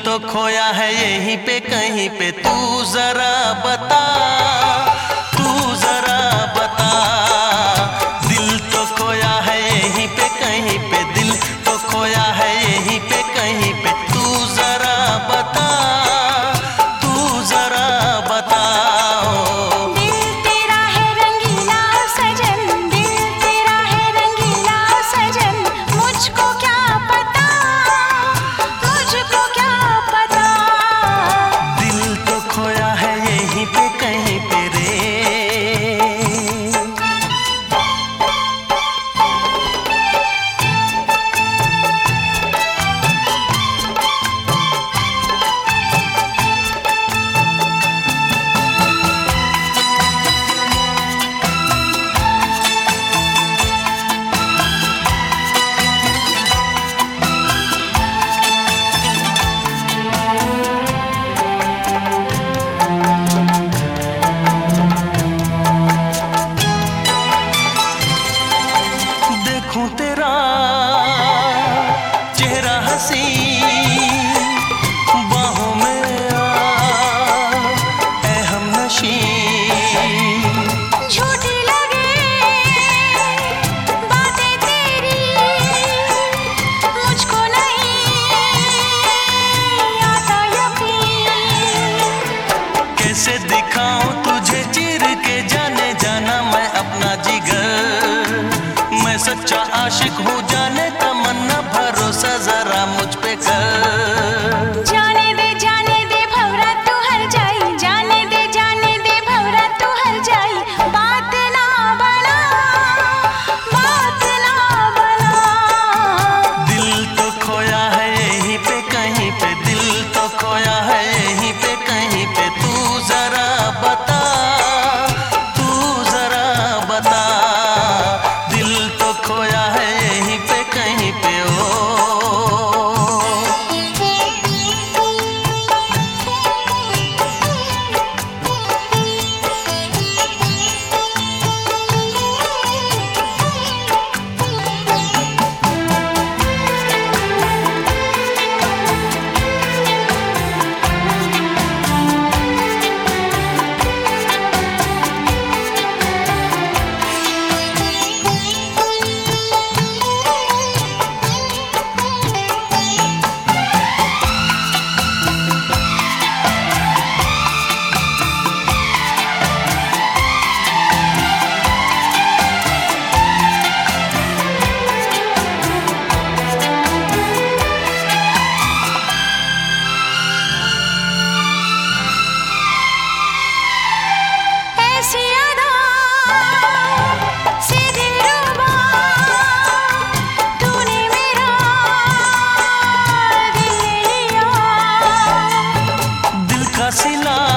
तो खोया है यहीं पे कहीं पे, तू जरा बता, तू जरा बता। दिल तो खोया है यहीं पे कहीं पे, दिल तो खोया है यहीं पे कहीं पे, तू जरा बता, तू जरा बता। दिल तेरा है रंगीला सजन, दिल तेरा है रंगीला सजन, मुझको क्या पता, मुझको क्या पता। दिल तो खोया है यहीं पे कहीं पे रे। देखूं तेरा चेहरा हंसी, बाहों में आ ऐ हमनशी। झूठी लगे बातें तेरी, मुझको नहीं आता यकीन। कैसे दिखाऊं तुझे चीर के जाने जाना मैं अपना जिगर, मैं सच्चा आशिक हूँ जाने तमन्ना, भरोसा जरा मुझ पे कर। जाने दे भंवरा तू हर जाई, जाने दे भंवरा तू हर जाई। बात ना बना, बात ना बना। दिल तो खोया है यहीं पे कहीं पे, दिल तो खोया है यहीं पे कहीं पे, तू जरा बता, तू जरा बता। दिल तो खोया है यहीं पे कहीं पे ओ। ऐसी अदा से दिलरुबा, तूने मेरा दिल ले लिया। दिल का सिला